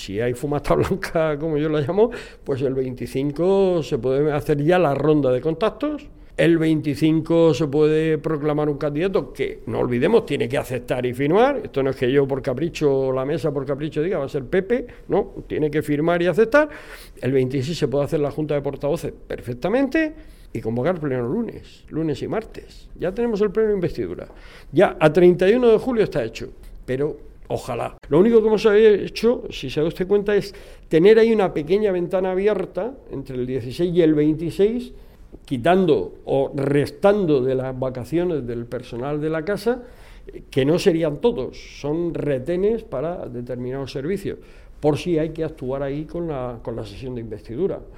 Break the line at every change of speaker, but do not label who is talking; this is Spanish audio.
si hay fumata blanca, como yo la llamo, pues el 25 se puede hacer ya la ronda de contactos. El 25 se puede proclamar un candidato que, no olvidemos, tiene que aceptar y firmar. Esto no es que yo por capricho, la mesa por capricho diga, va a ser Pepe, no, tiene que firmar y aceptar. El 26 se puede hacer la junta de portavoces perfectamente y convocar pleno lunes y martes. Ya tenemos el pleno de investidura. Ya a 31 de julio está hecho, pero ojalá. Lo único que hemos hecho, si se da usted cuenta, es tener ahí una pequeña ventana abierta entre el 16 y el 26, quitando o restando de las vacaciones del personal de la casa, que no serían todos, son retenes para determinados servicios, por si hay que actuar ahí con la sesión de investidura.